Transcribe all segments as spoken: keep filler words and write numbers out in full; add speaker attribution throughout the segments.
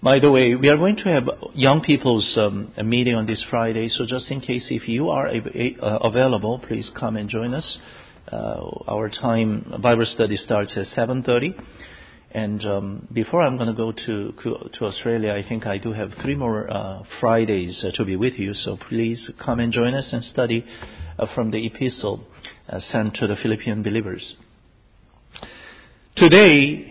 Speaker 1: By the way, we are going to have young people's um, a meeting on this Friday, so just in case if you are a, a, uh, available, please come and join us. Uh, our time, Bible study starts at seven thirty. And um, before I'm going to go to to Australia, I think I do have three more uh, Fridays uh, to be with you, so please come and join us and study uh, from the epistle uh, sent to the Philippian believers. Today,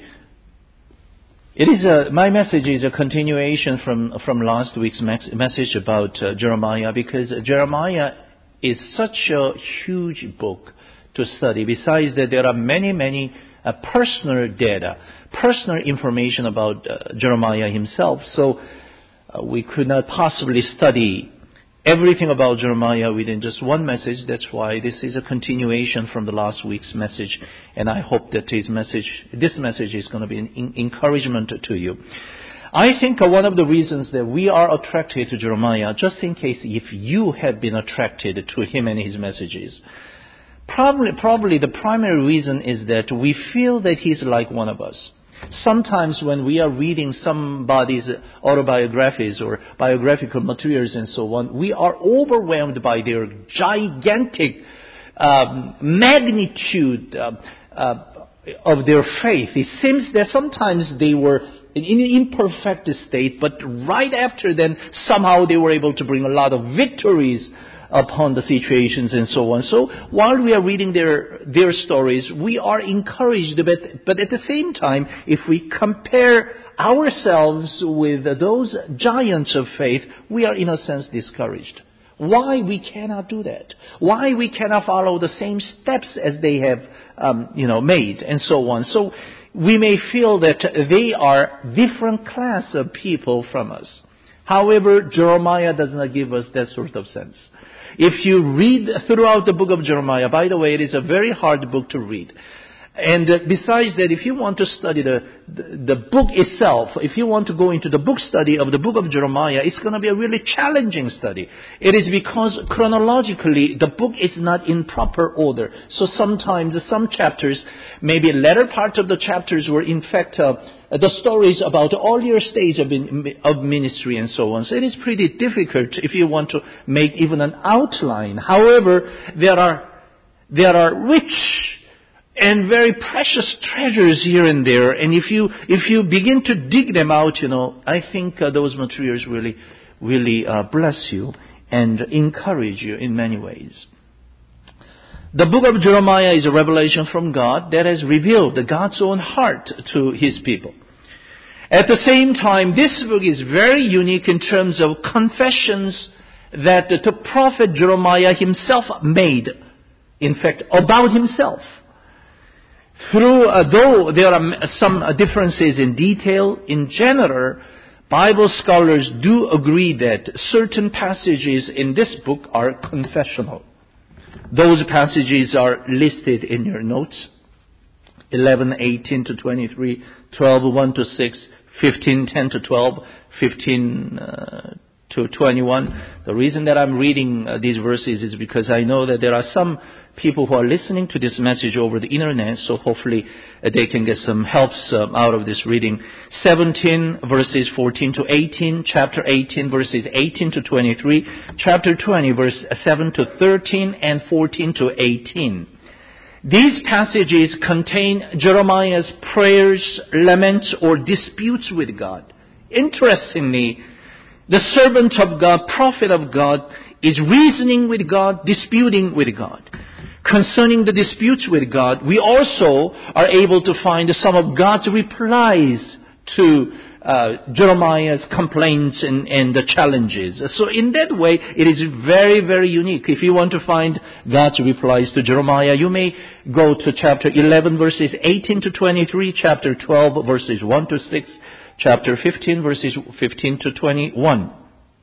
Speaker 1: It is a, my message is a continuation from, from last week's message about uh, Jeremiah, because Jeremiah is such a huge book to study. Besides that, there are many, many uh, personal data, personal information about uh, Jeremiah himself. So uh, we could not possibly study everything about Jeremiah within just one message. That's why this is a continuation from the last week's message. And I hope that his message, this message is going to be an encouragement to you. I think one of the reasons that we are attracted to Jeremiah, just in case if you have been attracted to him and his messages, probably, probably the primary reason is that we feel that he's like one of us. Sometimes when we are reading somebody's autobiographies or biographical materials and so on, we are overwhelmed by their gigantic um, magnitude uh, uh, of their faith. It seems that sometimes they were in an imperfect state, but right after then, somehow they were able to bring a lot of victories upon the situations and so on. So while we are reading their their stories, we are encouraged, but, but at the same time, if we compare ourselves with those giants of faith, we are in a sense discouraged. Why we cannot do that? Why we cannot follow the same steps as they have um, you know, made and so on. So we may feel that they are different class of people from us. However, Jeremiah does not give us that sort of sense. If you read throughout the book of Jeremiah, by the way, it is a very hard book to read. And uh, besides that, if you want to study the, the, the book itself, if you want to go into the book study of the book of Jeremiah, it's going to be a really challenging study. It is because chronologically, the book is not in proper order. So sometimes some chapters, maybe latter part of the chapters were in fact uh, the stories about the earlier stage of, of ministry and so on. So it is pretty difficult if you want to make even an outline. However, there are there are rich and very precious treasures here and there. And if you if you begin to dig them out, you know, I think uh, those materials really really uh, bless you and encourage you in many ways. The book of Jeremiah is a revelation from God that has revealed God's own heart to His people. At the same time, this book is very unique in terms of confessions that the prophet Jeremiah himself made, in fact, about himself. Through, uh, though there are some differences in detail, in general, Bible scholars do agree that certain passages in this book are confessional. Those passages are listed in your notes. eleven, eighteen to twenty-three, twelve, one to six, fifteen, ten to twelve, fifteen uh, to twenty-one. The reason that I'm reading uh, these verses is because I know that there are some people who are listening to this message over the internet, so hopefully uh, they can get some helps uh, out of this reading. seventeen verses fourteen to eighteen, chapter eighteen verses eighteen to twenty-three, chapter twenty verse seven to thirteen, and fourteen to eighteen. These passages contain Jeremiah's prayers, laments, or disputes with God. Interestingly, the servant of God, prophet of God, is reasoning with God, disputing with God. Concerning the disputes with God, we also are able to find some of God's replies to uh, Jeremiah's complaints and, and the challenges. So in that way, it is very, very unique. If you want to find God's replies to Jeremiah, you may go to chapter eleven, verses eighteen to twenty-three, chapter twelve, verses one to six, chapter fifteen, verses fifteen to twenty-one.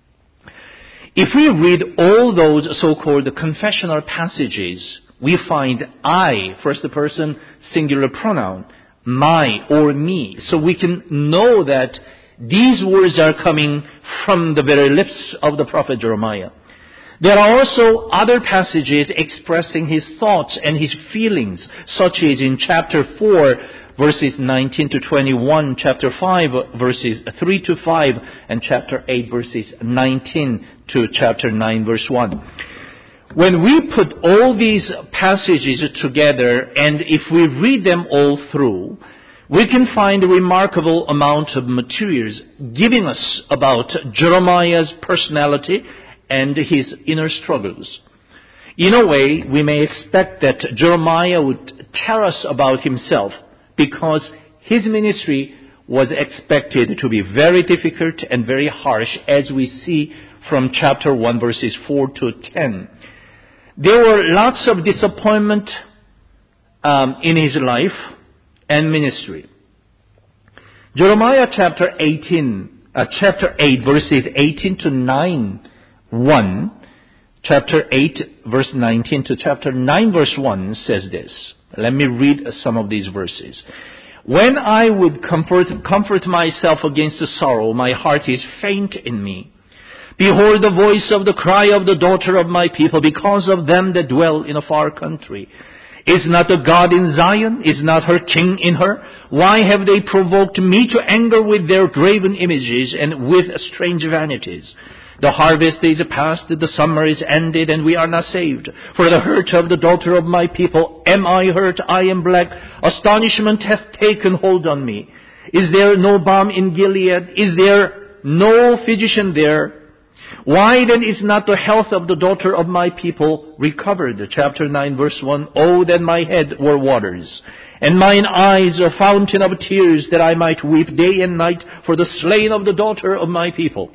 Speaker 1: If we read all those so-called confessional passages, we find I, first person singular pronoun, my or me. So we can know that these words are coming from the very lips of the prophet Jeremiah. There are also other passages expressing his thoughts and his feelings, such as in chapter four, verses nineteen to twenty-one, chapter five, verses three to five, and chapter eight, verses nineteen to chapter nine, verse one. When we put all these passages together, and if we read them all through, we can find a remarkable amount of materials giving us about Jeremiah's personality and his inner struggles. In a way, we may expect that Jeremiah would tell us about himself because his ministry was expected to be very difficult and very harsh, as we see from chapter one, verses four to ten. There were lots of disappointment um, in his life and ministry. Jeremiah chapter eighteen, uh, chapter eight, verses eighteen to nine, one, chapter eight, verse nineteen to chapter nine, verse one says this. Let me read some of these verses. When I would comfort, comfort myself against the sorrow, my heart is faint in me. Behold the voice of the cry of the daughter of my people, because of them that dwell in a far country. Is not the God in Zion? Is not her king in her? Why have they provoked me to anger with their graven images and with strange vanities? The harvest is past, the summer is ended, and we are not saved. For the hurt of the daughter of my people, am I hurt? I am black. Astonishment hath taken hold on me. Is there no balm in Gilead? Is there no physician there? Why then is not the health of the daughter of my people recovered? Chapter nine, verse one. Oh, that my head were waters, and mine eyes a fountain of tears, that I might weep day and night for the slain of the daughter of my people.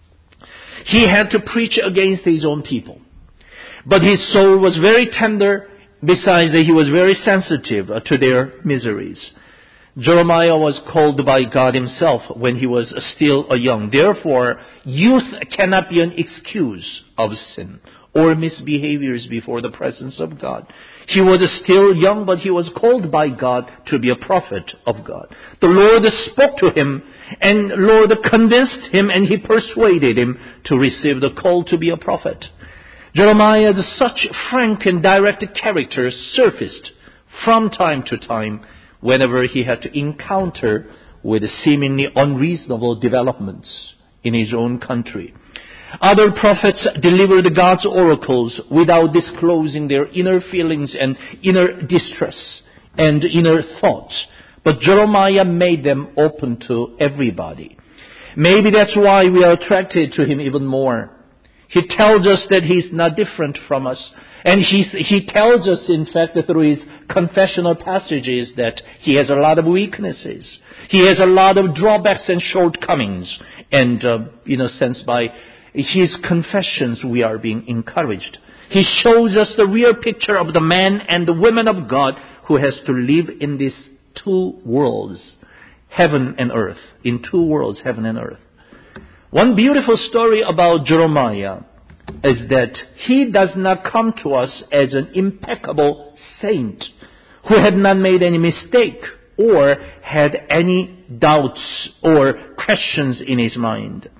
Speaker 1: He had to preach against his own people. But his soul was very tender, besides that he was very sensitive to their miseries. Jeremiah was called by God himself when he was still a young. Therefore, youth cannot be an excuse of sin or misbehaviors before the presence of God. He was still young, but he was called by God to be a prophet of God. The Lord spoke to him, and Lord convinced him, and he persuaded him to receive the call to be a prophet. Jeremiah's such frank and direct character surfaced from time to time whenever he had to encounter with seemingly unreasonable developments in his own country. Other prophets delivered God's oracles without disclosing their inner feelings and inner distress and inner thoughts. But Jeremiah made them open to everybody. Maybe that's why we are attracted to him even more. He tells us that he's not different from us. And he, he tells us, in fact, that through his confessional passages that he has a lot of weaknesses. He has a lot of drawbacks and shortcomings. And, uh, in a sense, by his confessions, we are being encouraged. He shows us the real picture of the man and the woman of God who has to live in these two worlds, heaven and earth. In two worlds, heaven and earth. One beautiful story about Jeremiah is that he does not come to us as an impeccable saint who had not made any mistake or had any doubts or questions in his mind.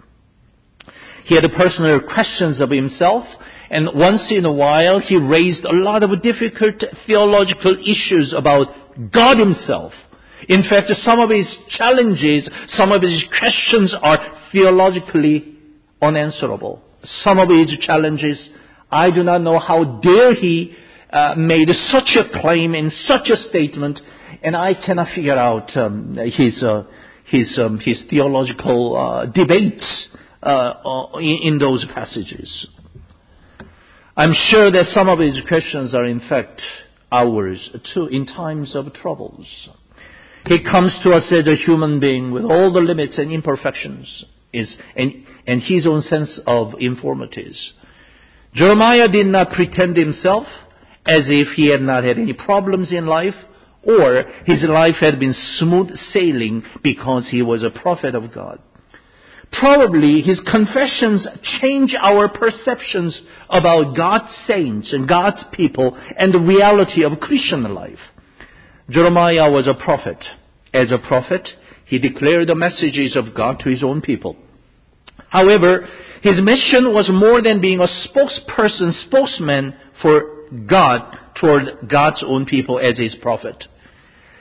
Speaker 1: He had personal questions of himself, and once in a while he raised a lot of difficult theological issues about God himself. In fact, some of his challenges, some of his questions are theologically unanswerable. Some of his challenges, I do not know how dare he uh, made such a claim in such a statement, and I cannot figure out um, his uh, his um, his theological uh, debates uh, in, in those passages. I'm sure that some of his questions are in fact ours too in times of troubles. He comes to us as a human being with all the limits and imperfections is, and, and his own sense of infirmities. Jeremiah did not pretend himself as if he had not had any problems in life or his life had been smooth sailing because he was a prophet of God. Probably his confessions change our perceptions about God's saints and God's people and the reality of Christian life. Jeremiah was a prophet. As a prophet, he declared the messages of God to his own people. However, his mission was more than being a spokesperson, spokesman for God toward God's own people as his prophet.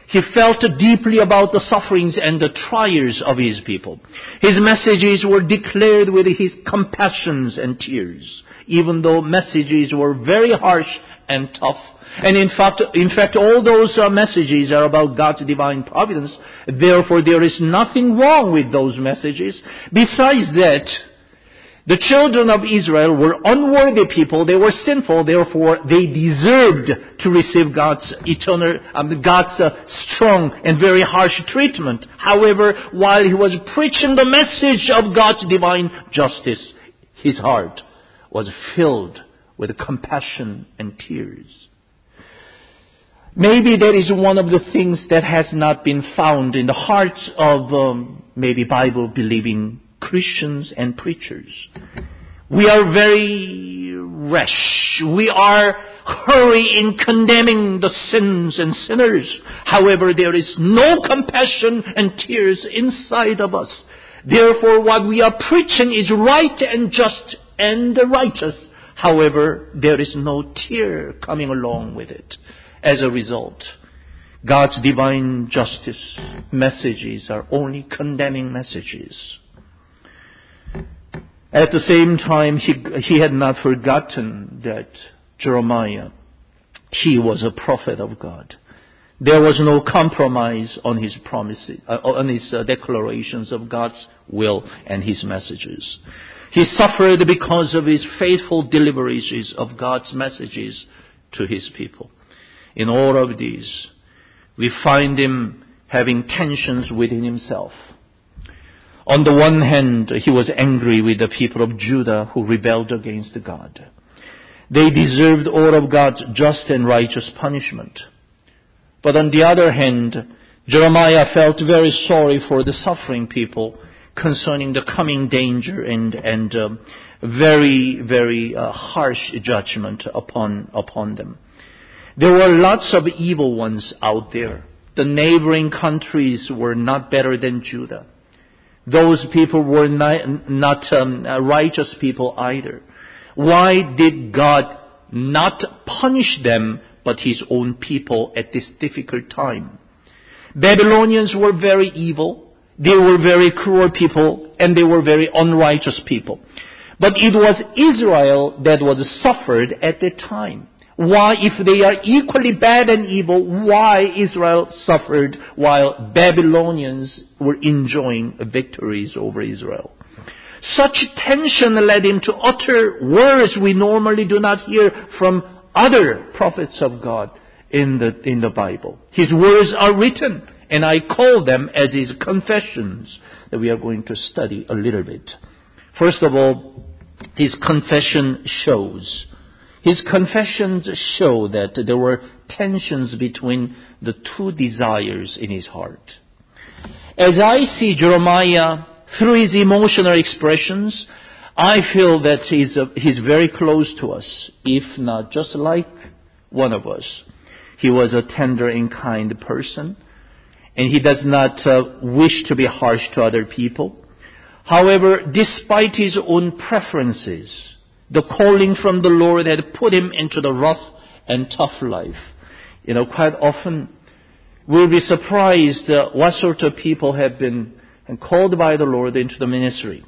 Speaker 1: He felt deeply about the sufferings and the trials of his people. His messages were declared with his compassions and tears, even though messages were very harsh and tough. And in fact, in fact, all those uh, messages are about God's divine providence. Therefore, there is nothing wrong with those messages. Besides that, the children of Israel were unworthy people. They were sinful. Therefore, they deserved to receive God's eternal, um, God's uh, strong and very harsh treatment. However, while he was preaching the message of God's divine justice, his heart was filled with compassion and tears. Maybe that is one of the things that has not been found in the hearts of um, maybe Bible-believing Christians and preachers. We are very rash. We are hurry in condemning the sins and sinners. However, there is no compassion and tears inside of us. Therefore, what we are preaching is right and just and righteous. However, there is no tear coming along with it. As a result, God's divine justice messages are only condemning messages. At the same time, he, he had not forgotten that Jeremiah, he was a prophet of God. There was no compromise on his promises, uh, on his uh, declarations of God's will and his messages. He suffered because of his faithful deliveries of God's messages to his people. In all of these, we find him having tensions within himself. On the one hand, he was angry with the people of Judah who rebelled against God. They deserved all of God's just and righteous punishment. But on the other hand, Jeremiah felt very sorry for the suffering people concerning the coming danger and, and um, very, very uh, harsh judgment upon, upon them. There were lots of evil ones out there. The neighboring countries were not better than Judah. Those people were not, not um, righteous people either. Why did God not punish them but his own people at this difficult time? Babylonians were very evil. They were very cruel people, and they were very unrighteous people. But it was Israel that was suffered at the time. Why, if they are equally bad and evil, why Israel suffered while Babylonians were enjoying victories over Israel? Such tension led him to utter words we normally do not hear from other prophets of God in the, in the Bible. His words are written, and I call them as his confessions that we are going to study a little bit. First of all, his confession shows His confessions show that there were tensions between the two desires in his heart. As I see Jeremiah through his emotional expressions, I feel that he's, uh, he's very close to us, if not just like one of us. He was a tender and kind person, and he does not uh, wish to be harsh to other people. However, despite his own preferences, the calling from the Lord had put him into the rough and tough life. You know, quite often we'll be surprised uh, what sort of people have been called by the Lord into the ministry.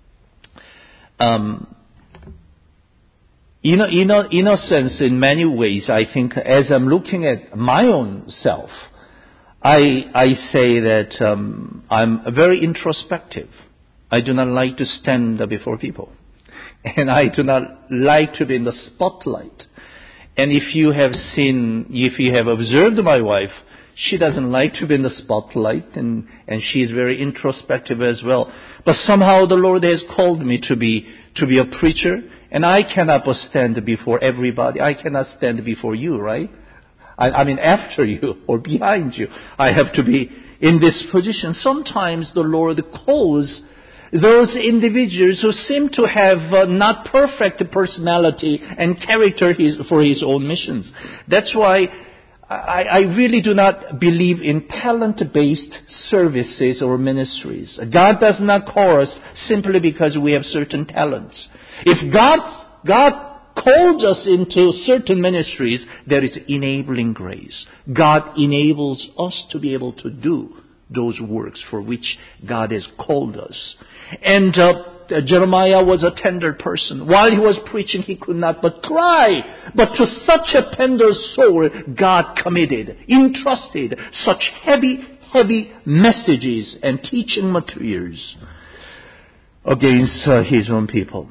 Speaker 1: Um, in, a, in, a, in a sense, in many ways, I think as I'm looking at my own self, I, I say that um, I'm very introspective. I do not like to stand before people. And I do not like to be in the spotlight. And if you have seen, if you have observed my wife, she doesn't like to be in the spotlight, and, and she is very introspective as well. But somehow the Lord has called me to be, to be a preacher, and I cannot stand before everybody. I cannot stand before you, right? I, I mean, after you or behind you. I have to be in this position. Sometimes the Lord calls those individuals who seem to have uh, not perfect personality and character his, for his own missions. That's why I, I really do not believe in talent-based services or ministries. God does not call us simply because we have certain talents. If God, God calls us into certain ministries, there is enabling grace. God enables us to be able to do those works for which God has called us. And uh, Jeremiah was a tender person. While he was preaching, he could not but cry. But to such a tender soul, God committed, entrusted such heavy, heavy messages and teaching materials against uh, his own people.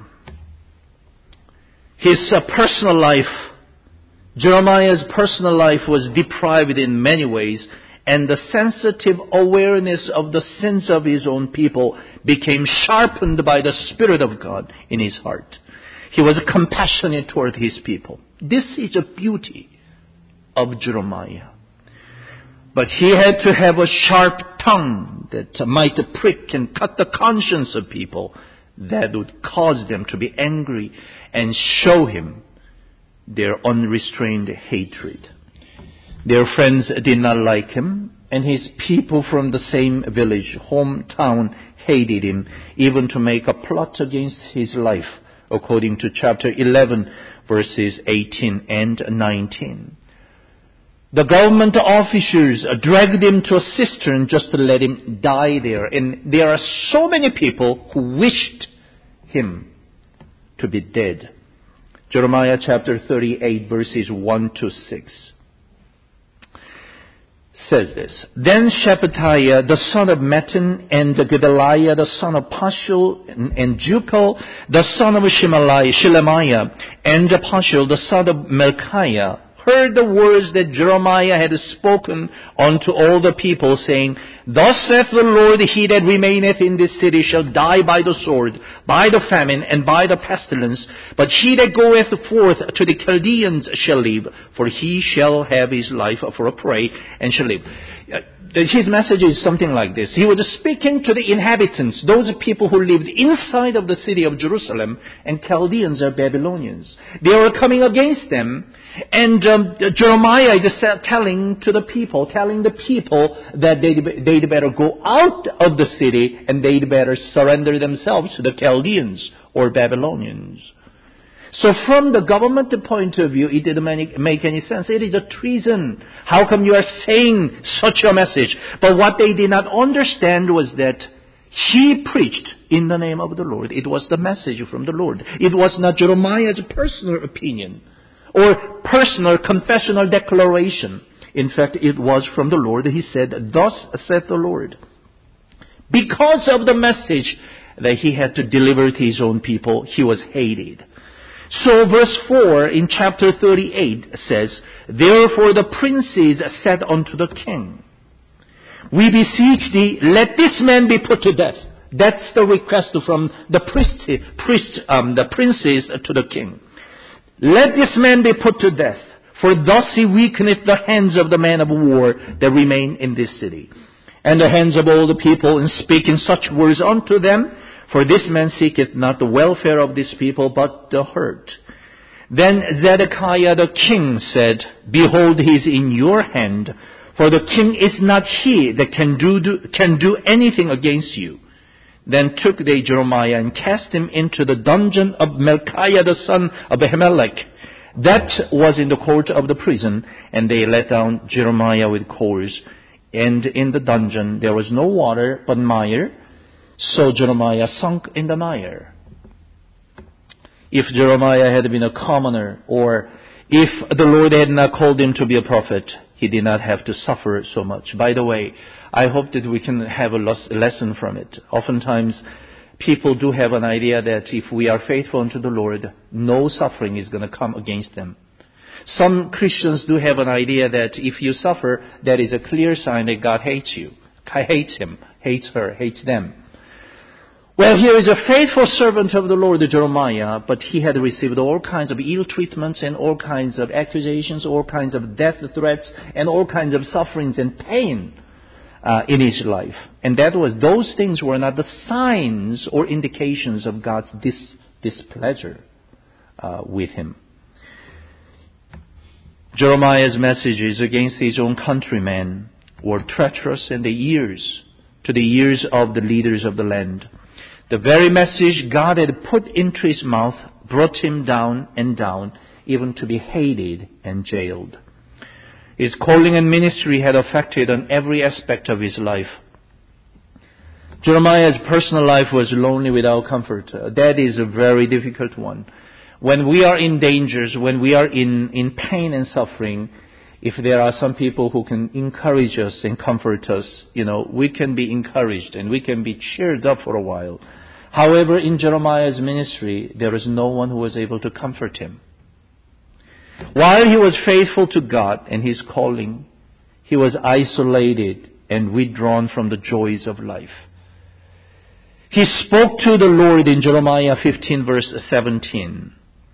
Speaker 1: His uh, personal life, Jeremiah's personal life was deprived in many ways, and the sensitive awareness of the sins of his own people became sharpened by the Spirit of God in his heart. He was compassionate toward his people. This is the beauty of Jeremiah. But he had to have a sharp tongue that might prick and cut the conscience of people, that would cause them to be angry and show him their unrestrained hatred. Their friends did not like him, and his people from the same village, hometown, hated him, even to make a plot against his life, according to chapter eleven, verses eighteen and nineteen. The government officers dragged him to a cistern just to let him die there. And there are so many people who wished him to be dead. Jeremiah chapter thirty-eight, verses one to six. Says this: Then Shephatiah the son of Mattan, and Gedaliah the son of Pashul, and, and Jucal the son of Shelemiah, and Pashul the son of Melchiah, heard the words that Jeremiah had spoken unto all the people, saying, Thus saith the Lord, he that remaineth in this city shall die by the sword, by the famine, and by the pestilence. But he that goeth forth to the Chaldeans shall live, for he shall have his life for a prey, and shall live. His message is something like this. He was speaking to the inhabitants, those people who lived inside of the city of Jerusalem, and Chaldeans are Babylonians. They were coming against them, and um, Jeremiah is telling to the people, telling the people that they'd, they'd better go out of the city and they'd better surrender themselves to the Chaldeans or Babylonians. So from the government point of view, it didn't make any sense. It is a treason. How come you are saying such a message? But what they did not understand was that he preached in the name of the Lord. It was the message from the Lord. It was not Jeremiah's personal opinion or personal confessional declaration. In fact, it was from the Lord. He said, Thus saith the Lord. Because of the message that he had to deliver to his own people, he was hated. So verse four in chapter thirty-eight says, Therefore the princes said unto the king, We beseech thee, let this man be put to death. That's the request from the priest, priest um, the princes to the king. Let this man be put to death, for thus he weakeneth the hands of the men of war that remain in this city, and the hands of all the people, in speaking such words unto them. For this man seeketh not the welfare of this people, but the hurt. Then Zedekiah the king said, Behold, he is in your hand, for the king is not he that can do, do, can do anything against you. Then took they Jeremiah and cast him into the dungeon of Melchiah the son of Ahimelech. That was in the court of the prison, and they let down Jeremiah with cords. And in the dungeon there was no water but mire, so Jeremiah sunk in the mire. If Jeremiah had been a commoner, or if the Lord had not called him to be a prophet, he did not have to suffer so much. By the way, I hope that we can have a lesson from it. Oftentimes, people do have an idea that if we are faithful unto the Lord, no suffering is going to come against them. Some Christians do have an idea that if you suffer, that is a clear sign that God hates you, hates him, hates her, hates them. Well, here is a faithful servant of the Lord, Jeremiah, but he had received all kinds of ill treatments and all kinds of accusations, all kinds of death threats, and all kinds of sufferings and pain uh, in his life. And that was, those things were not the signs or indications of God's dis, displeasure uh, with him. Jeremiah's messages against his own countrymen were treacherous in the ears, to the ears of the leaders of the land. The very message God had put into his mouth brought him down and down, even to be hated and jailed. His calling and ministry had affected on every aspect of his life. Jeremiah's personal life was lonely without comfort. That is a very difficult one. When we are in dangers, when we are in, in pain and suffering, if there are some people who can encourage us and comfort us, you know, we can be encouraged and we can be cheered up for a while. However, in Jeremiah's ministry, there is no one who was able to comfort him. While he was faithful to God and his calling, he was isolated and withdrawn from the joys of life. He spoke to the Lord in Jeremiah fifteen verse seventeen.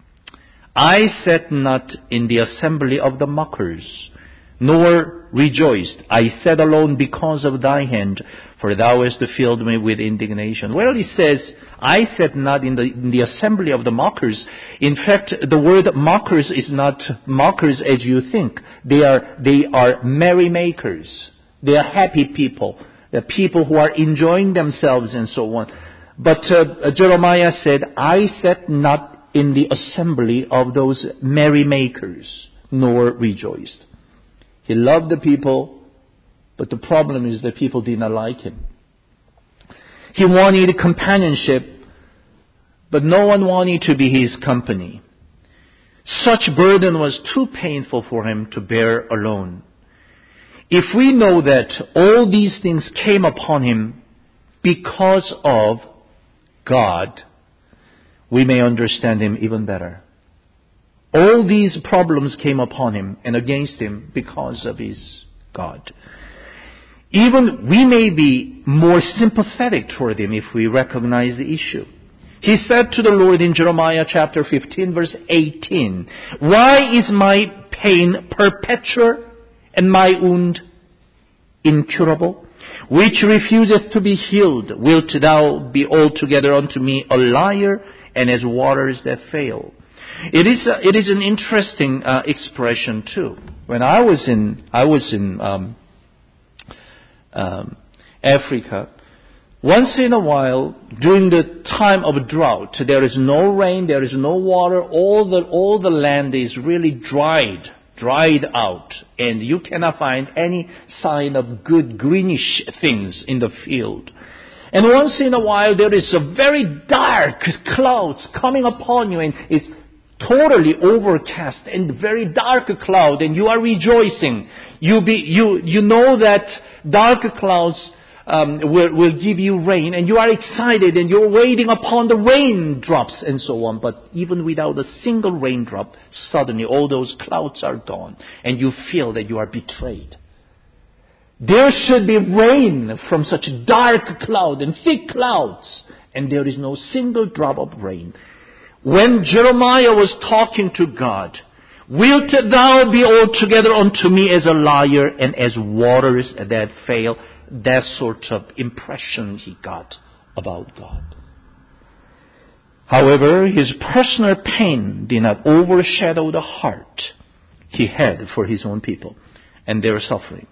Speaker 1: I sat not in the assembly of the mockers, nor rejoiced. I sat alone because of thy hand, for thou hast filled me with indignation. Well, he says, I sat not in the, in the assembly of the mockers. In fact, the word mockers is not mockers as you think. They are, they are merrymakers. They are happy people. They're people who are enjoying themselves and so on. But uh, Jeremiah said, I sat not in the assembly of those merrymakers, nor rejoiced. He loved the people, but the problem is that people did not like him. He wanted companionship, but no one wanted to be his company. Such burden was too painful for him to bear alone. If we know that all these things came upon him because of God, we may understand him even better. All these problems came upon him and against him because of his God. Even we may be more sympathetic toward him if we recognize the issue. He said to the Lord in Jeremiah chapter fifteen verse eighteen, why is my pain perpetual and my wound incurable? Which refuseth to be healed, wilt thou be altogether unto me a liar, and as waters that fail? It is a, it is an interesting uh, expression too. When I was in I was in um, um, Africa, once in a while during the time of drought, there is no rain, there is no water, all the all the land is really dried, dried out, and you cannot find any sign of good greenish things in the field. And once in a while there is a very dark clouds coming upon you, and it's totally overcast and very dark cloud, and you are rejoicing. You be you you know that dark clouds um, will will give you rain, and you are excited, and you're waiting upon the raindrops and so on. But even without a single raindrop, suddenly all those clouds are gone, and you feel that you are betrayed. There should be rain from such dark cloud and thick clouds, and there is no single drop of rain. When Jeremiah was talking to God, wilt thou be altogether unto me as a liar and as waters that fail? That sort of impression he got about God. However, his personal pain did not overshadow the heart he had for his own people and their suffering.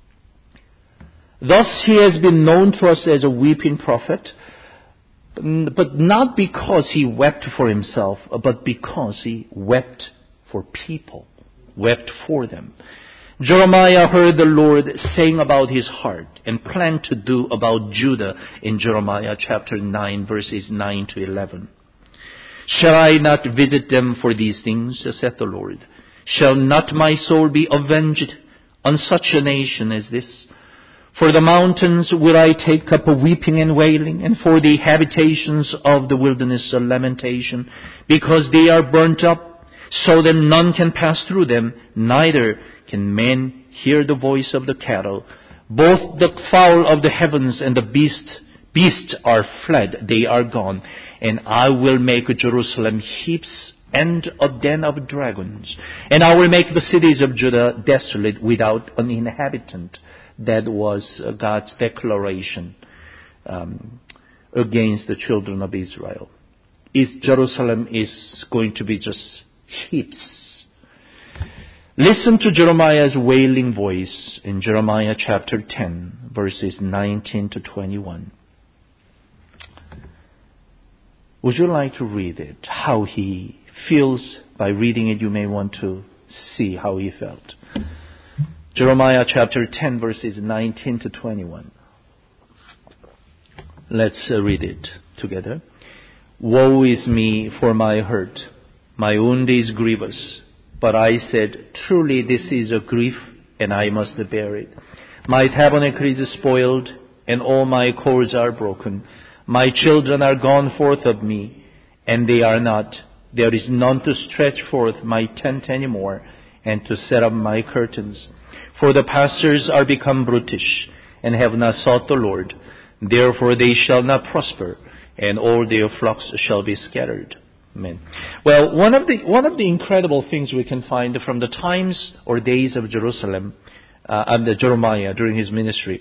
Speaker 1: Thus he has been known to us as a weeping prophet, but not because he wept for himself, but because he wept for people, wept for them. Jeremiah heard the Lord saying about his heart and planned to do about Judah in Jeremiah chapter nine, verses nine to eleven. Shall I not visit them for these things, saith the Lord? Shall not my soul be avenged on such a nation as this? For the mountains will I take up a weeping and wailing, and for the habitations of the wilderness a lamentation, because they are burnt up, so that none can pass through them, neither can men hear the voice of the cattle. Both the fowl of the heavens and the beast, beasts are fled, they are gone, and I will make Jerusalem heaps and a den of dragons, and I will make the cities of Judah desolate without an inhabitant. That was God's declaration um, against the children of Israel. Is Jerusalem is going to be just heaps. Listen to Jeremiah's wailing voice in Jeremiah chapter ten, verses nineteen to twenty-one. Would you like to read it? How he feels by reading it, you may want to see how he felt. Jeremiah chapter ten, verses nineteen to twenty-one. Let's uh, read it together. Woe is me for my hurt. My wound is grievous. But I said, truly this is a grief, and I must bear it. My tabernacle is spoiled, and all my cords are broken. My children are gone forth of me, and they are not. There is none to stretch forth my tent any more, and to set up my curtains. For the pastors are become brutish, and have not sought the Lord. Therefore they shall not prosper, and all their flocks shall be scattered. Amen. Well, one of the one of the incredible things we can find from the times or days of Jerusalem, uh, and Jeremiah during his ministry,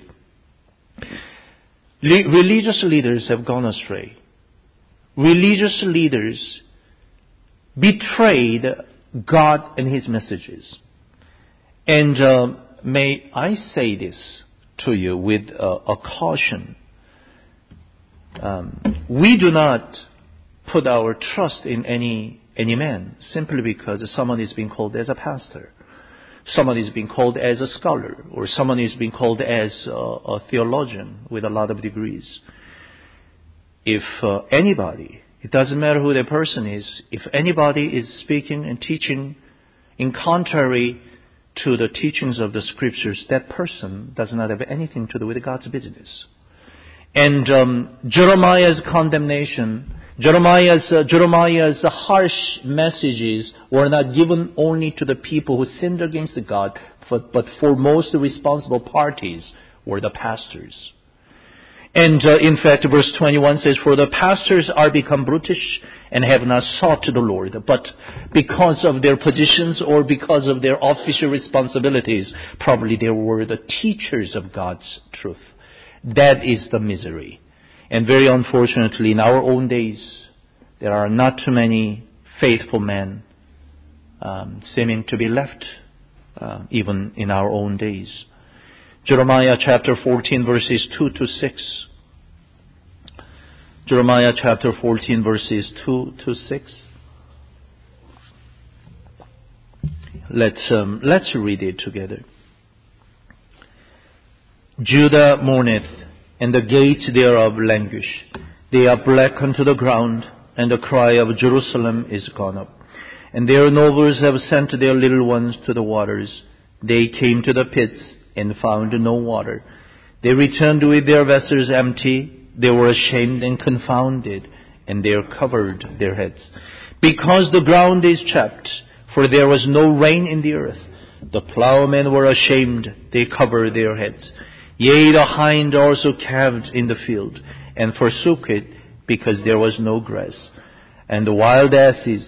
Speaker 1: le- religious leaders have gone astray. Religious leaders betrayed God and His messages. And uh, may I say this to you with uh, a caution. Um, we do not put our trust in any any man simply because someone is being called as a pastor, someone is being called as a scholar, or someone is being called as a, a theologian with a lot of degrees. If uh, anybody, it doesn't matter who the person is, if anybody is speaking and teaching in contrary to the teachings of the Scriptures, that person does not have anything to do with God's business. And um, Jeremiah's condemnation, Jeremiah's uh, Jeremiah's harsh messages were not given only to the people who sinned against God, but, but for most responsible parties were the pastors. And uh, in fact, verse twenty-one says, "For the pastors are become brutish and have not sought the Lord, but because of their positions or because of their official responsibilities, probably they were the teachers of God's truth." That is the misery. And very unfortunately, in our own days, there are not too many faithful men um, seeming to be left, uh, even in our own days. Jeremiah chapter fourteen, verses two to six. Jeremiah chapter fourteen, verses two to six. Let's um, let's read it together. Judah mourneth, and the gates thereof languish. They are black unto the ground, and the cry of Jerusalem is gone up. And their nobles have sent their little ones to the waters. They came to the pits and found no water. They returned with their vessels empty. They were ashamed and confounded, and they covered their heads. Because the ground is chapped, for there was no rain in the earth. The plowmen were ashamed. They covered their heads. Yea, the hind also calved in the field, and forsook it, because there was no grass. And the wild asses,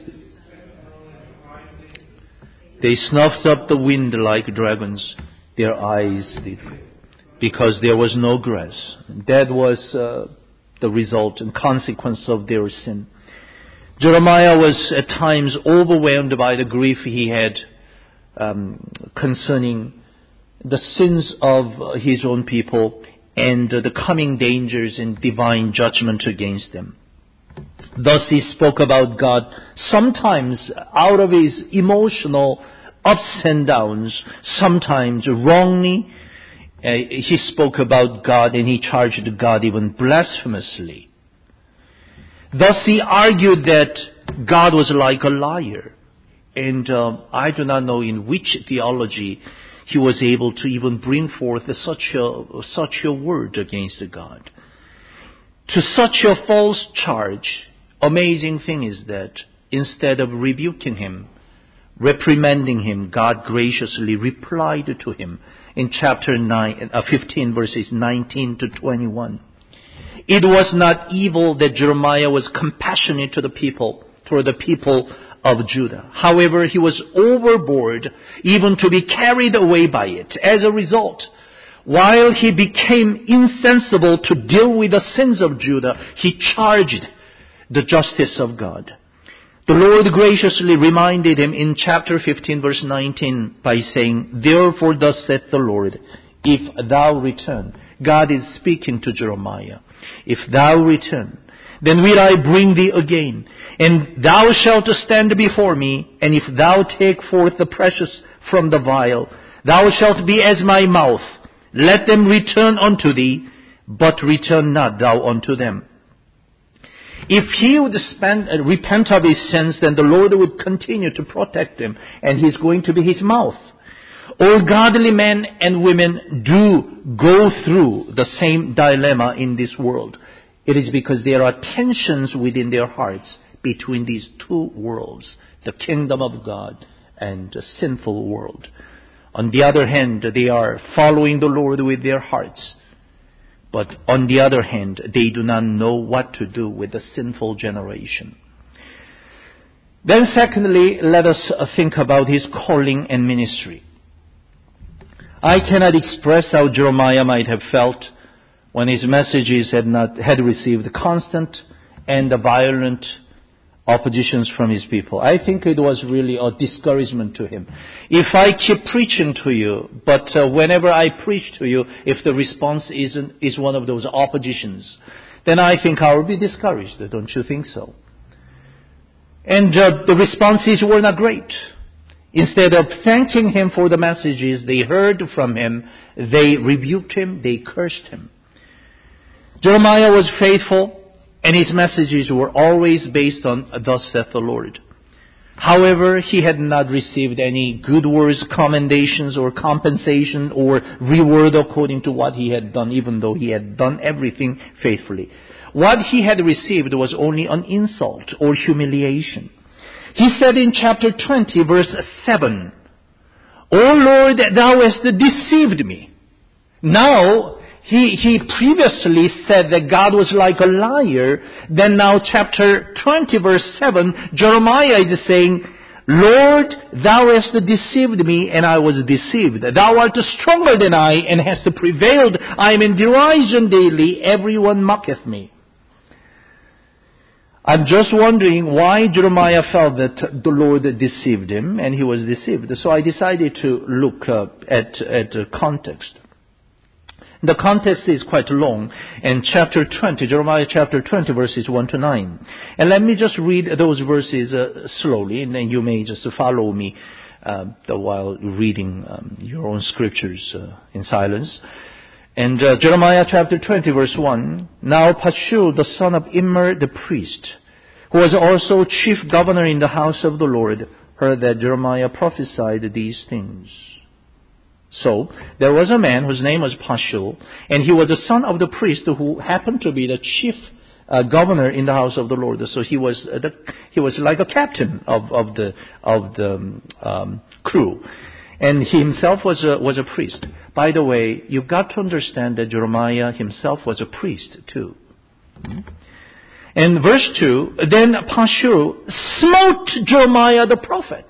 Speaker 1: they snuffed up the wind like dragons. Their eyes did, because there was no grass. That was uh, the result and consequence of their sin. Jeremiah was at times overwhelmed by the grief he had um, concerning the sins of his own people and the coming dangers and divine judgment against them. Thus he spoke about God sometimes out of his emotional ups and downs, sometimes wrongly. Uh, he spoke about God and he charged God even blasphemously. Thus he argued that God was like a liar. And uh, I do not know in which theology he was able to even bring forth such a, such a word against God. To such a false charge, amazing thing is that instead of rebuking him, reprimanding him, God graciously replied to him in chapter nine, uh, fifteen, verses nineteen to twenty-one. It was not evil that Jeremiah was compassionate to the people, toward the people of Judah. However, he was overboard even to be carried away by it. As a result, while he became insensible to deal with the sins of Judah, he charged the justice of God. The Lord graciously reminded him in chapter fifteen, verse nineteen by saying, "Therefore thus saith the Lord, if thou return," God is speaking to Jeremiah, "if thou return, then will I bring thee again, and thou shalt stand before me, and if thou take forth the precious from the vial, thou shalt be as my mouth. Let them return unto thee, but return not thou unto them. If he would spend, uh, repent of his sins, then the Lord would continue to protect him, and he's going to be his mouth. All godly men and women do go through the same dilemma in this world. It is because there are tensions within their hearts between these two worlds, the kingdom of God and the sinful world. On the other hand, they are following the Lord with their hearts. But on the other hand, they do not know what to do with the sinful generation. Then secondly, let us think about his calling and ministry. I cannot express how Jeremiah might have felt when his messages had not had received constant and violent oppositions from his people. I think it was really a discouragement to him. If I keep preaching to you, but uh, whenever I preach to you, if the response isn't is one of those oppositions, then I think I will be discouraged. Don't you think so? And uh, the responses were not great. Instead of thanking him for the messages they heard from him, they rebuked him, they cursed him. Jeremiah was faithful, and his messages were always based on thus saith the Lord. However, he had not received any good words, commendations, or compensation, or reward according to what he had done, even though he had done everything faithfully. What he had received was only an insult or humiliation. He said in chapter twenty, verse seven, O Lord, thou hast deceived me. Now, He, he previously said that God was like a liar. Then now chapter twenty verse seven, Jeremiah is saying, Lord, thou hast deceived me and I was deceived. Thou art stronger than I and hast prevailed. I am in derision daily. Everyone mocketh me. I'm just wondering why Jeremiah felt that the Lord deceived him and he was deceived. So I decided to look uh, at, at the context. The context is quite long, in chapter twenty, Jeremiah chapter twenty, verses one to nine. And let me just read those verses uh, slowly, and then you may just follow me uh, while reading um, your own scriptures uh, in silence. And uh, Jeremiah chapter twenty, verse one, Now Pashur, the son of Immer the priest, who was also chief governor in the house of the Lord, heard that Jeremiah prophesied these things. So, there was a man whose name was Pashur, and he was the son of the priest who happened to be the chief uh, governor in the house of the Lord. So he was uh, the, he was like a captain of, of the of the um, crew, and he himself was a, was a priest. By the way, you've got to understand that Jeremiah himself was a priest too. And verse two, then Pashur smote Jeremiah the prophet,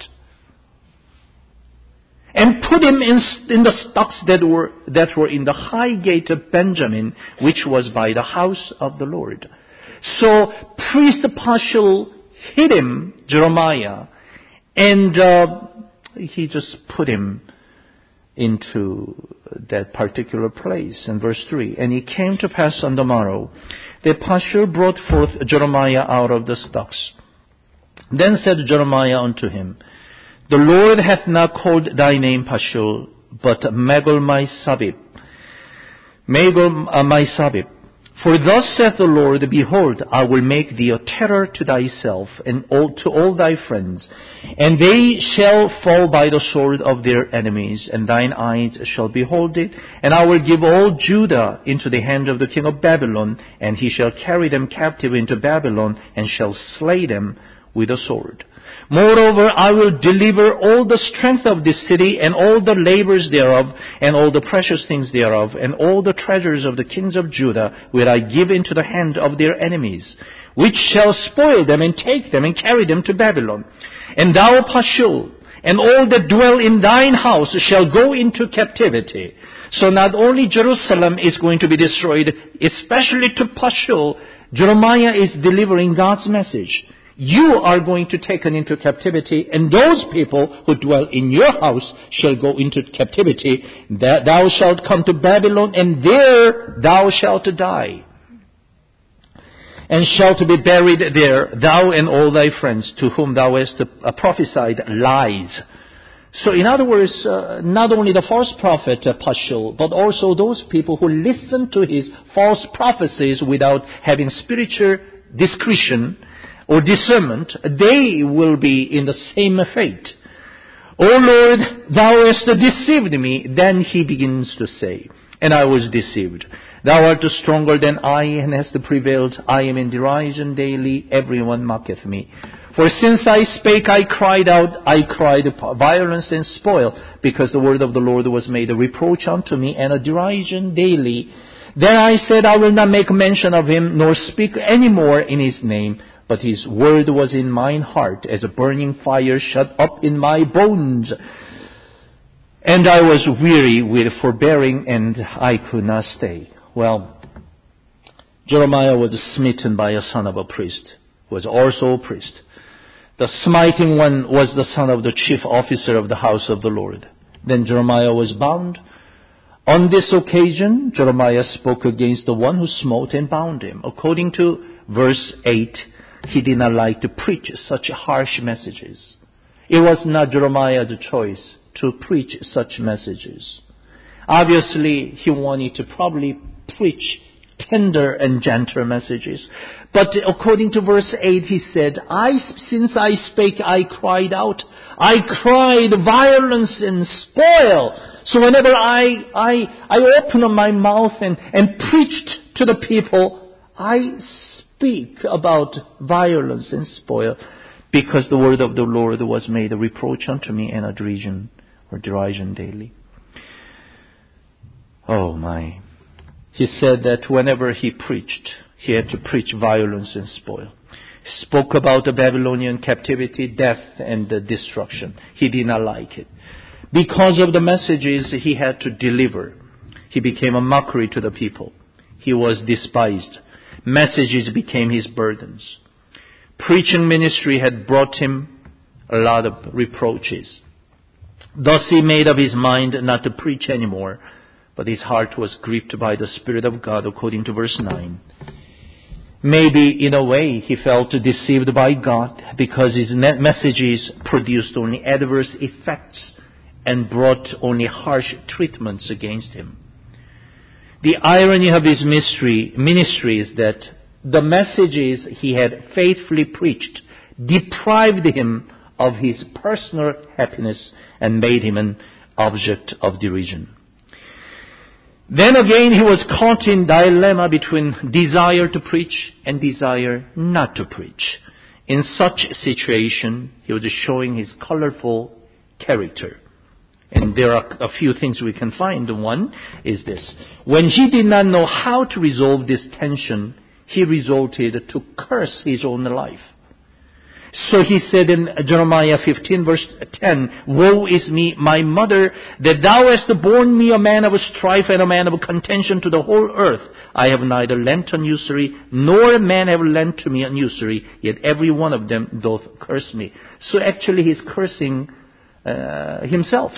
Speaker 1: and put him in, in the stocks that were that were in the high gate of Benjamin, which was by the house of the Lord. So priest Pashur hit him, Jeremiah, and uh, he just put him into that particular place. In verse three, and it came to pass on the morrow that Pashur brought forth Jeremiah out of the stocks. Then said Jeremiah unto him, The Lord hath not called thy name Pashur, but Magor-Misabib. Magor-Misabib. For thus saith the Lord, Behold, I will make thee a terror to thyself and all, to all thy friends, and they shall fall by the sword of their enemies, and thine eyes shall behold it. And I will give all Judah into the hand of the king of Babylon, and he shall carry them captive into Babylon, and shall slay them with a sword. Moreover, I will deliver all the strength of this city, and all the labors thereof, and all the precious things thereof, and all the treasures of the kings of Judah will I give into the hand of their enemies, which shall spoil them, and take them, and carry them to Babylon. And thou, Pashur, and all that dwell in thine house shall go into captivity. So not only Jerusalem is going to be destroyed, especially to Pashur, Jeremiah is delivering God's message. You are going to be taken into captivity, and those people who dwell in your house shall go into captivity. That thou shalt come to Babylon, and there thou shalt die. and shalt be buried there, thou and all thy friends to whom thou hast uh, prophesied lies. So in other words, uh, not only the false prophet uh, Pashur, but also those people who listen to his false prophecies without having spiritual discretion or discernment, they will be in the same fate. O Lord, thou hast deceived me. Then he begins to say, and I was deceived. Thou art stronger than I, and hast prevailed. I am in derision daily. Everyone mocketh me. For since I spake, I cried out. I cried violence and spoil, because the word of the Lord was made a reproach unto me, and a derision daily. Then I said, I will not make mention of him, nor speak any more in his name. But his word was in mine heart, as a burning fire shut up in my bones. And I was weary with forbearing, and I could not stay. Well, Jeremiah was smitten by a son of a priest, who was also a priest. The smiting one was the son of the chief officer of the house of the Lord. Then Jeremiah was bound. On this occasion, Jeremiah spoke against the one who smote and bound him. According to verse eight, he did not like to preach such harsh messages. It was not Jeremiah's choice to preach such messages. Obviously, he wanted to probably preach tender and gentle messages. But according to verse eight, he said, I, since I spake, I cried out. I cried violence and spoil. So whenever I, I, I opened my mouth and, and preached to the people, I speak about violence and spoil, because the word of the Lord was made a reproach unto me, and a derision or derision daily. Oh my. He said that whenever he preached, he had to preach violence and spoil. He spoke about the Babylonian captivity, death, and the destruction. He did not like it. Because of the messages he had to deliver, he became a mockery to the people. He was despised. Messages became his burdens. Preaching ministry had brought him a lot of reproaches. Thus he made up his mind not to preach anymore, but his heart was gripped by the Spirit of God, according to verse nine. Maybe in a way he felt deceived by God, because his messages produced only adverse effects and brought only harsh treatments against him. The irony of his ministry, ministry is that the messages he had faithfully preached deprived him of his personal happiness and made him an object of derision. Then again he was caught in dilemma between desire to preach and desire not to preach. In such situation, he was showing his colorful character. And there are a few things we can find. One is this. When he did not know how to resolve this tension, he resorted to curse his own life. So he said in Jeremiah fifteen verse ten, Woe is me, my mother, that thou hast borne me a man of strife and a man of contention to the whole earth. I have neither lent an usury, nor a man have lent to me an usury, yet every one of them doth curse me. So actually he's cursing uh, himself.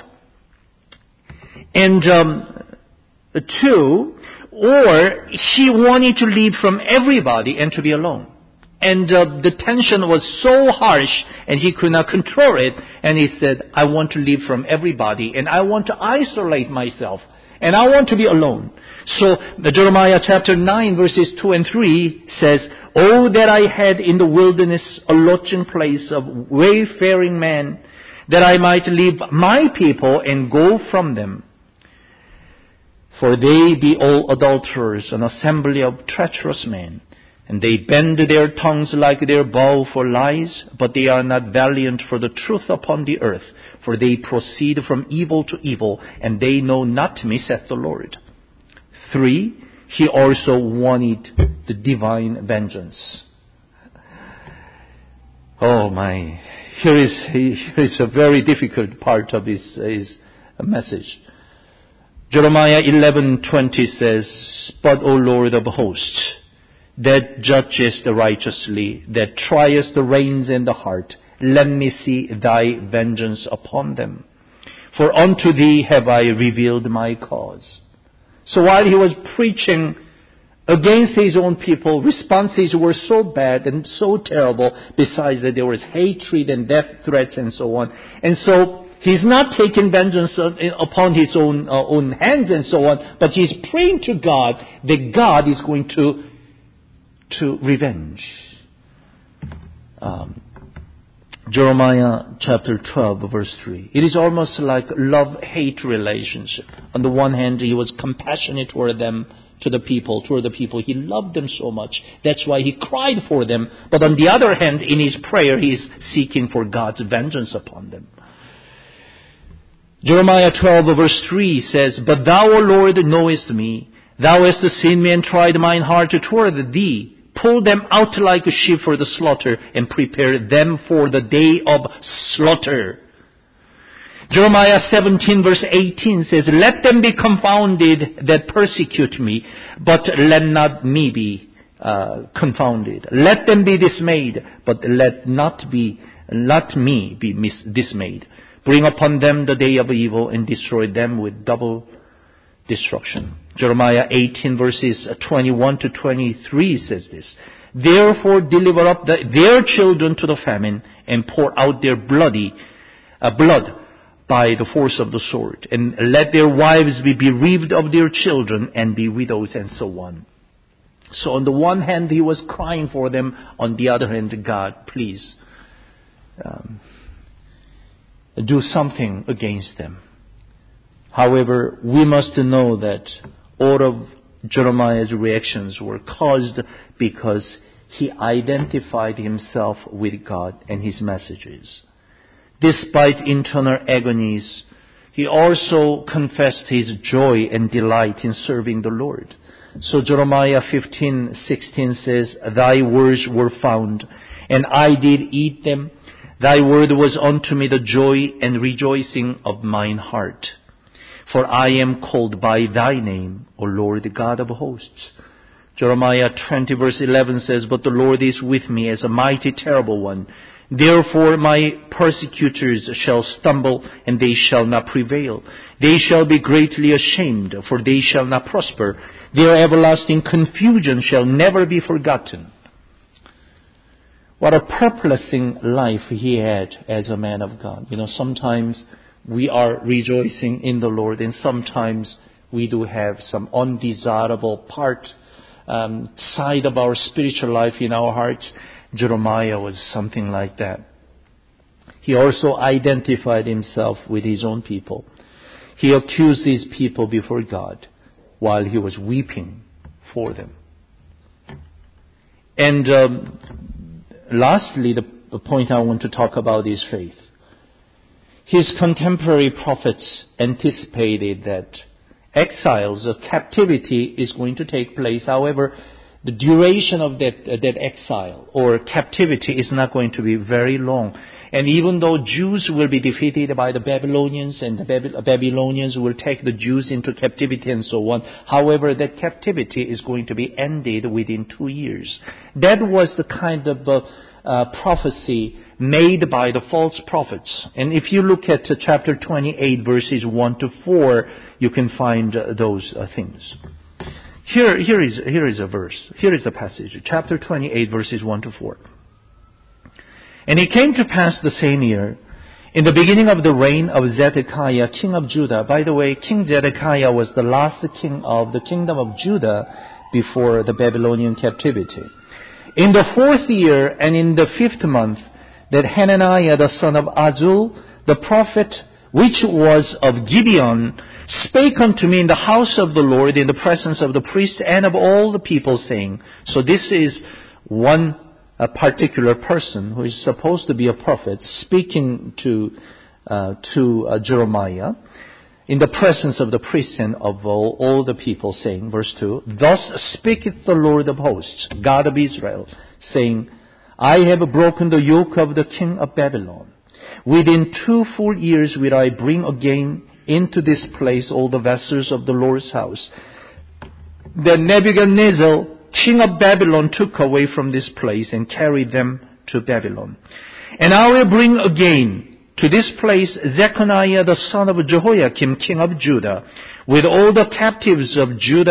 Speaker 1: And um, two, or he wanted to leave from everybody and to be alone. And uh, the tension was so harsh and he could not control it. And he said, I want to leave from everybody and I want to isolate myself and I want to be alone. So the Jeremiah chapter nine verses two and three says, Oh, that I had in the wilderness a lodging place of wayfaring men, that I might leave my people and go from them. For they be all adulterers, an assembly of treacherous men. And they bend their tongues like their bow for lies, but they are not valiant for the truth upon the earth. For they proceed from evil to evil, and they know not me, saith the Lord. Three, he also wanted the divine vengeance. Oh my, here is, here is a very difficult part of his, his message. Jeremiah eleven twenty says, But, O Lord of hosts, that judgest righteously, that triest the reins and the heart, let me see thy vengeance upon them. For unto thee have I revealed my cause. So while he was preaching against his own people. Responses were so bad and so terrible. Besides that, there was hatred and death threats and so on. And so he's not taking vengeance upon his own uh, own hands and so on, but he's praying to God that God is going to to revenge. Um, Jeremiah chapter twelve, verse three. It is almost like love-hate relationship. On the one hand, he was compassionate toward them, to the people, toward the people. He loved them so much. That's why he cried for them. But on the other hand, in his prayer, he is seeking for God's vengeance upon them. Jeremiah twelve, verse three says, But thou, O Lord, knowest me. Thou hast seen me and tried mine heart toward thee. Pull them out like a sheep for the slaughter, and prepare them for the day of slaughter. Jeremiah seventeen, verse eighteen says, Let them be confounded that persecute me, but let not me be uh, confounded. Let them be dismayed, but let not be, let me be mis- dismayed. Bring upon them the day of evil, and destroy them with double destruction. Jeremiah eighteen, verses twenty-one to twenty-three says this, Therefore deliver up the, their children to the famine, and pour out their bloody uh, blood by the force of the sword, and let their wives be bereaved of their children, and be widows, and so on. So on the one hand, he was crying for them. On the other hand, God, please um, do something against them. However, we must know that all of Jeremiah's reactions were caused because he identified himself with God and his messages. Despite internal agonies, he also confessed his joy and delight in serving the Lord. So Jeremiah fifteen sixteen says, Thy words were found, and I did eat them. Thy word was unto me the joy and rejoicing of mine heart. For I am called by thy name, O Lord, the God of hosts. Jeremiah twenty verse eleven says, But the Lord is with me as a mighty terrible one. Therefore my persecutors shall stumble, and they shall not prevail. They shall be greatly ashamed, for they shall not prosper. Their everlasting confusion shall never be forgotten. What a perplexing life he had as a man of God. You know, sometimes we are rejoicing in the Lord, and sometimes we do have some undesirable part, um, side of our spiritual life in our hearts. Jeremiah was something like that. He also identified himself with his own people. He accused these people before God while he was weeping for them. And um, lastly, the, the point I want to talk about is faith. His contemporary prophets anticipated that exiles or captivity is going to take place. However, the duration of that, uh, that exile or captivity is not going to be very long. And even though Jews will be defeated by the Babylonians, and the Baby- Babylonians will take the Jews into captivity and so on, however, that captivity is going to be ended within two years. That was the kind of uh, uh, prophecy made by the false prophets. And if you look at uh, chapter twenty-eight, verses one to four, you can find uh, those uh, things. Here, here is, here is a verse. Here is the passage. Chapter twenty-eight, verses one to four. And it came to pass the same year, in the beginning of the reign of Zedekiah, king of Judah. By the way, King Zedekiah was the last king of the kingdom of Judah before the Babylonian captivity. In the fourth year and in the fifth month, that Hananiah the son of Azul, the prophet, which was of Gibeon, spake unto me in the house of the Lord, in the presence of the priests and of all the people, saying, so this is one a particular person who is supposed to be a prophet speaking to uh, to uh, Jeremiah in the presence of the priests and of all, all the people, saying, verse two, thus speaketh the Lord of hosts, God of Israel, saying, I have broken the yoke of the king of Babylon. Within two full years will I bring again into this place all the vessels of the Lord's house that Nebuchadnezzar, king of Babylon, took away from this place and carried them to Babylon. And I will bring again to this place Zechariah the son of Jehoiakim, king of Judah, with all the captives of Judah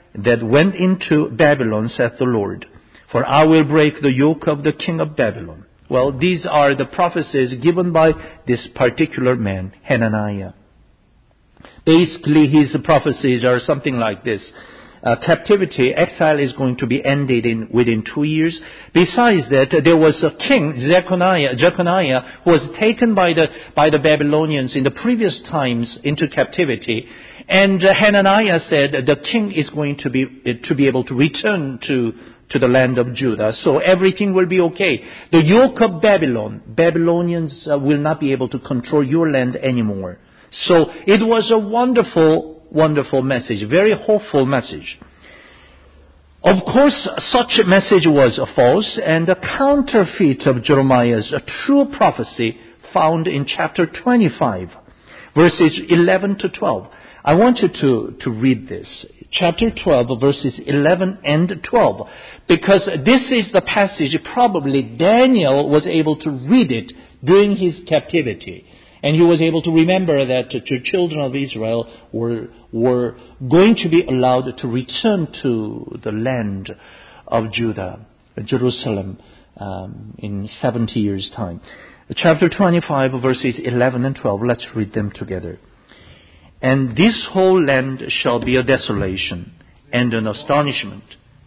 Speaker 1: that went into Babylon, saith the Lord. For I will break the yoke of the king of Babylon. Well, these are the prophecies given by this particular man, Hananiah. Basically, his prophecies are something like this. Uh, captivity, exile is going to be ended in within two years. Besides that, there was a king, Jeconiah, Jeconiah, who was taken by the by the Babylonians in the previous times into captivity. And uh, Hananiah said the king is going to be uh, to be able to return to to the land of Judah, so everything will be okay. The yoke of Babylon, Babylonians uh, will not be able to control your land anymore. So it was a wonderful, wonderful message, very hopeful message. Of course, such a message was false, and a counterfeit of Jeremiah's a true prophecy found in chapter twenty-five, verses eleven to twelve. I want you to, to read this. Chapter twelve, verses eleven and twelve. Because this is the passage probably Daniel was able to read it during his captivity. And he was able to remember that the children of Israel were, were going to be allowed to return to the land of Judah, Jerusalem, um, in seventy years' time. Chapter twenty-five, verses eleven and twelve. Let's read them together. And this whole land shall be a desolation and an astonishment.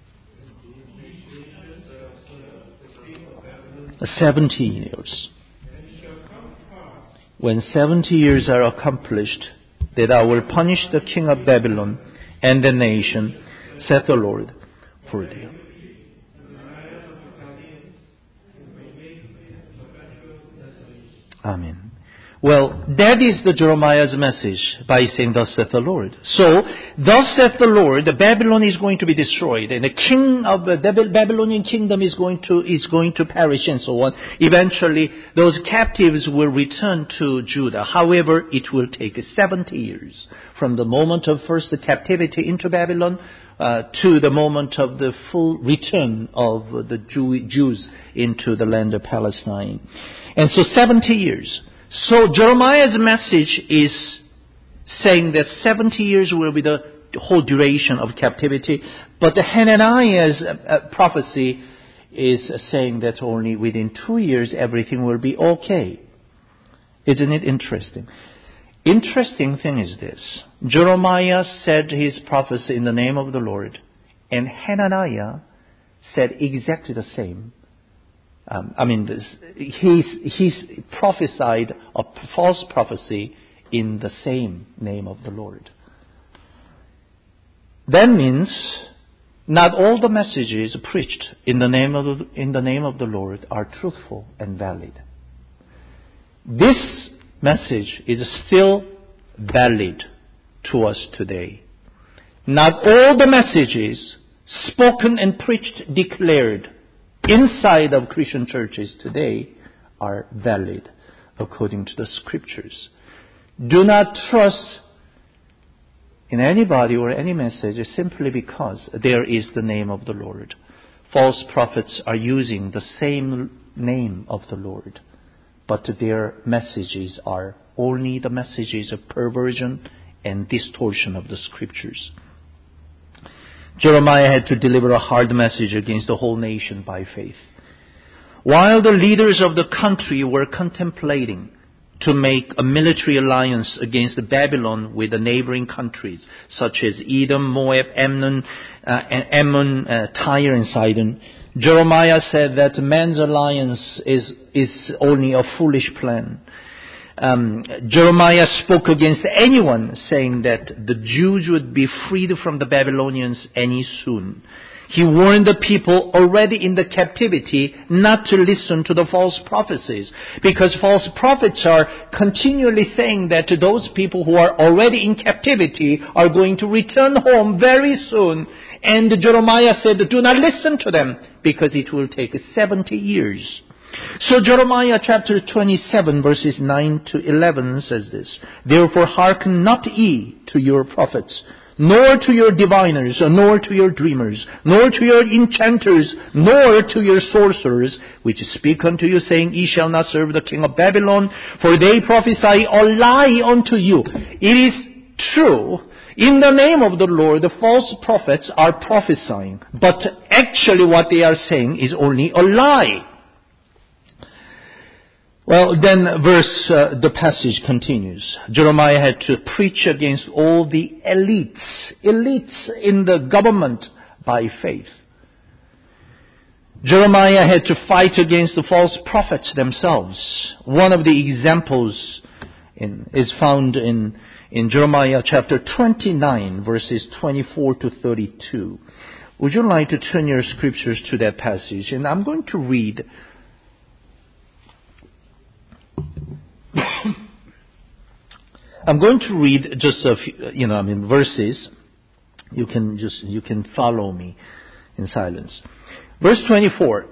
Speaker 1: Seventy years. When seventy years are accomplished, that I will punish the king of Babylon and the nation, saith the Lord, for thee. Amen. Well, that is the Jeremiah's message by saying, thus saith the Lord. So, thus saith the Lord, the Babylon is going to be destroyed, and the king of the Babylonian kingdom is going to, is going to perish and so on. Eventually, those captives will return to Judah. However, it will take seventy years from the moment of first the captivity into Babylon uh, to the moment of the full return of the Jew- Jews into the land of Palestine. And so seventy years. So Jeremiah's message is saying that seventy years will be the whole duration of captivity. But the Hananiah's uh, prophecy is saying that only within two years everything will be okay. Isn't it interesting? Interesting thing is this. Jeremiah said his prophecy in the name of the Lord, and Hananiah said exactly the same. Um, I mean, this, he's, he's prophesied a false prophecy in the same name of the Lord. That means not all the messages preached in the name of the, in the name of the Lord are truthful and valid. This message is still valid to us today. Not all the messages spoken and preached, declared inside of Christian churches today are valid according to the scriptures. Do not trust in anybody or any message simply because there is the name of the Lord. False prophets are using the same name of the Lord, but their messages are only the messages of perversion and distortion of the scriptures. Jeremiah had to deliver a hard message against the whole nation by faith. While the leaders of the country were contemplating to make a military alliance against Babylon with the neighboring countries, such as Edom, Moab, Ammon, uh, Ammon, uh, Tyre, and Sidon, Jeremiah said that man's alliance is, is only a foolish plan. Um, Jeremiah spoke against anyone saying that the Jews would be freed from the Babylonians any soon. He warned the people already in the captivity not to listen to the false prophecies, because false prophets are continually saying that those people who are already in captivity are going to return home very soon. And Jeremiah said, do not listen to them, because it will take seventy years. So Jeremiah chapter twenty-seven verses nine to eleven says this, therefore hearken not ye to your prophets, nor to your diviners, nor to your dreamers, nor to your enchanters, nor to your sorcerers, which speak unto you, saying, ye shall not serve the king of Babylon, for they prophesy a lie unto you. It is true. In the name of the Lord, the false prophets are prophesying, but actually what they are saying is only a lie. Well, then verse, uh, the passage continues. Jeremiah had to preach against all the elites, elites in the government by faith. Jeremiah had to fight against the false prophets themselves. One of the examples in, is found in, in Jeremiah chapter twenty-nine, verses twenty-four to thirty-two. Would you like to turn your scriptures to that passage? And I'm going to read I'm going to read just a few, you know, I mean, verses. You can just, you can follow me in silence. Verse twenty-four.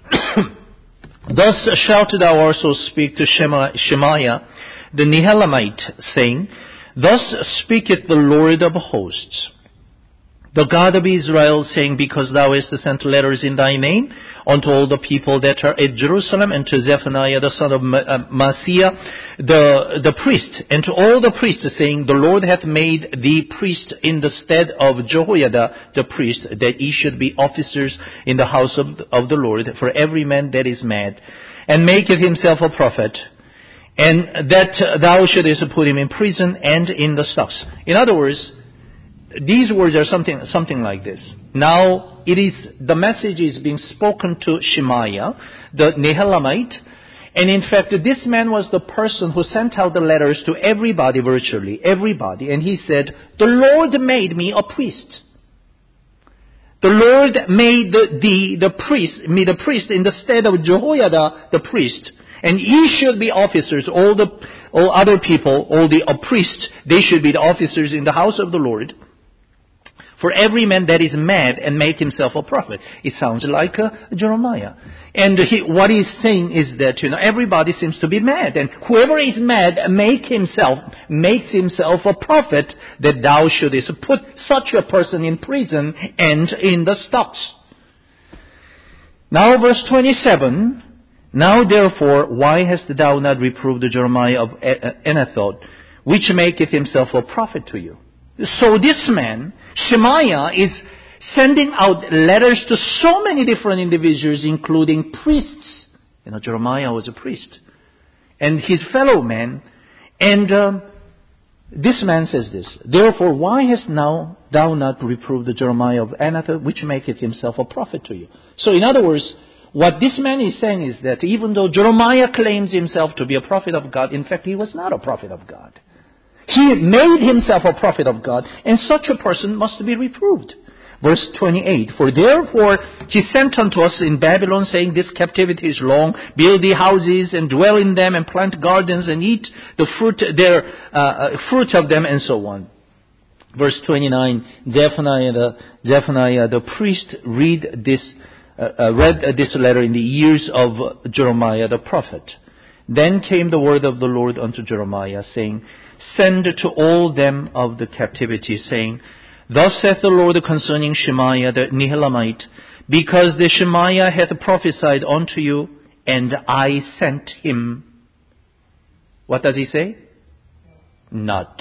Speaker 1: Thus shalt thou also speak to Shemaiah the Nehelamite, saying, Thus speaketh the Lord of hosts, the God of Israel, saying, Because thou hast sent letters in thy name unto all the people that are at Jerusalem, and to Zephaniah the son of Maaseiah the, the priest, and to all the priests, saying, The Lord hath made thee priest in the stead of Jehoiada the priest, that ye should be officers in the house of, of the Lord, for every man that is mad, and maketh himself a prophet, and that thou shouldest put him in prison and in the stocks. In other words, these words are something something like this. Now, it is the message is being spoken to Shemaiah, the Nehelamite, and in fact, this man was the person who sent out the letters to everybody, virtually everybody, and he said, "The Lord made me a priest. The Lord made the, the the priest me the priest in the stead of Jehoiada the priest, and ye should be officers. All the all other people, all the uh, priests, they should be the officers in the house of the Lord." For every man that is mad and make himself a prophet. It sounds like uh, Jeremiah. And he, what he's saying is that, you know, everybody seems to be mad. And whoever is mad make himself, makes himself a prophet, that thou shouldest put such a person in prison and in the stocks. Now verse twenty-seven. Now therefore, why hast thou not reproved Jeremiah of Anathoth, which maketh himself a prophet to you? So this man, Shemaiah, is sending out letters to so many different individuals, including priests. You know, Jeremiah was a priest. And his fellow men. And uh, this man says this, Therefore, why hast now thou not reproved Jeremiah of Anathoth, which maketh himself a prophet to you? So in other words, what this man is saying is that even though Jeremiah claims himself to be a prophet of God, in fact, he was not a prophet of God. He made himself a prophet of God, and such a person must be reproved. Verse twenty-eight, For therefore he sent unto us in Babylon, saying, This captivity is long. Build thee houses, and dwell in them, and plant gardens, and eat the fruit, their uh, fruit of them, and so on. Verse twenty-nine, Zephaniah the, Zephaniah the priest read this, uh, uh, read this letter in the ears of Jeremiah the prophet. Then came the word of the Lord unto Jeremiah, saying, Send to all them of the captivity, saying, Thus saith the Lord concerning Shemaiah the Nehelamite, Because the Shemaiah hath prophesied unto you, and I sent him. What does he say? Not.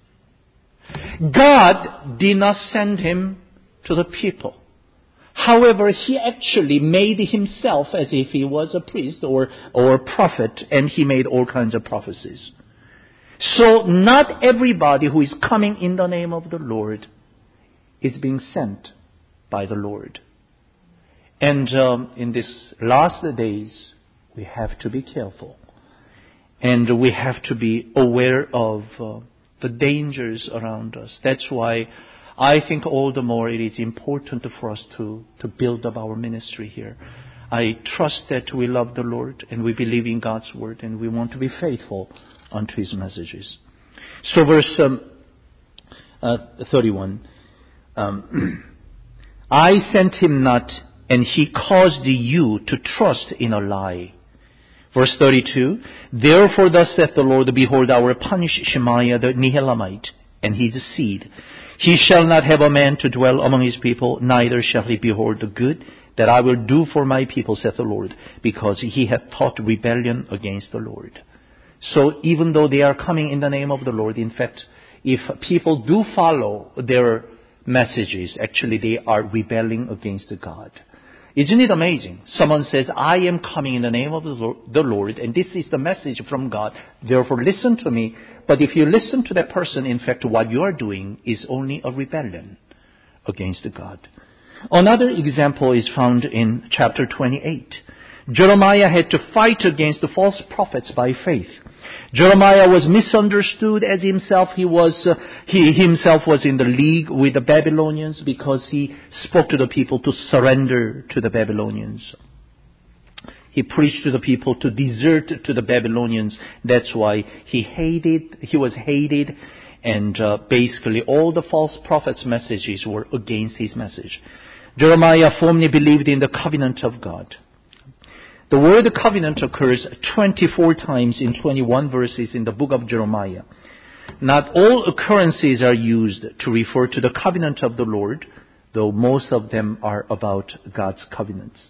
Speaker 1: God did not send him to the people. However, he actually made himself as if he was a priest or, or a prophet, and he made all kinds of prophecies. So not everybody who is coming in the name of the Lord is being sent by the Lord. And um, in these last days, we have to be careful. And we have to be aware of uh, the dangers around us. That's why I think all the more it is important for us to, to build up our ministry here. I trust that we love the Lord and we believe in God's word and we want to be faithful unto his messages. So verse um, uh, thirty-one. Um, I sent him not, and he caused you to trust in a lie. Verse thirty-two. Therefore thus saith the Lord, Behold, I will punish Shemaiah the Nehelamite and his seed. He shall not have a man to dwell among his people, neither shall he behold the good that I will do for my people, saith the Lord, because he hath taught rebellion against the Lord. So even though they are coming in the name of the Lord, in fact, if people do follow their messages, actually they are rebelling against God. Isn't it amazing? Someone says, I am coming in the name of the Lord, and this is the message from God. Therefore, listen to me. But if you listen to that person, in fact, what you are doing is only a rebellion against God. Another example is found in chapter twenty-eight. Jeremiah had to fight against the false prophets by faith. Jeremiah was misunderstood as himself. He was, uh, he himself was in the league with the Babylonians because he spoke to the people to surrender to the Babylonians. He preached to the people to desert to the Babylonians. That's why he hated, he was hated, and uh, basically all the false prophets' messages were against his message. Jeremiah firmly believed in the covenant of God. The word covenant occurs twenty-four times in twenty-one verses in the book of Jeremiah. Not all occurrences are used to refer to the covenant of the Lord, though most of them are about God's covenants.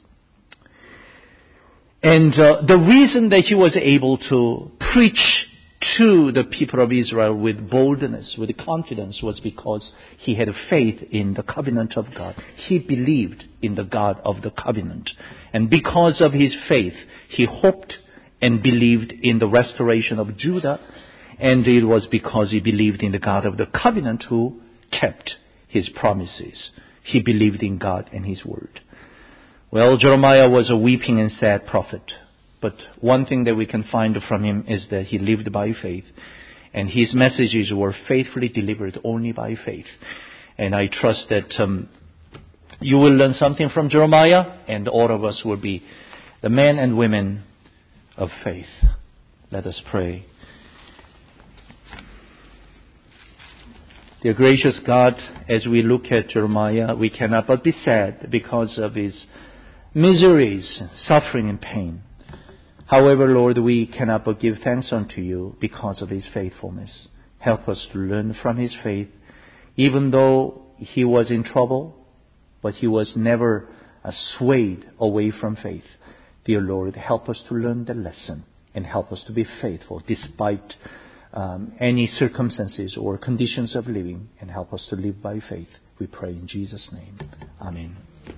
Speaker 1: And uh, the reason that he was able to preach to the people of Israel with boldness, with confidence, was because he had faith in the covenant of God. He believed in the God of the covenant. And because of his faith, he hoped and believed in the restoration of Judah. And it was because he believed in the God of the covenant who kept his promises. He believed in God and his word. Well, Jeremiah was a weeping and sad prophet. But one thing that we can find from him is that he lived by faith. And his messages were faithfully delivered only by faith. And I trust that um, you will learn something from Jeremiah, and all of us will be the men and women of faith. Let us pray. Dear gracious God, as we look at Jeremiah, we cannot but be sad because of his miseries, suffering, and pain. However, Lord, we cannot but give thanks unto you because of his faithfulness. Help us to learn from his faith, even though he was in trouble, but he was never uh, swayed away from faith. Dear Lord, help us to learn the lesson and help us to be faithful despite um, any circumstances or conditions of living, and help us to live by faith. We pray in Jesus' name. Amen.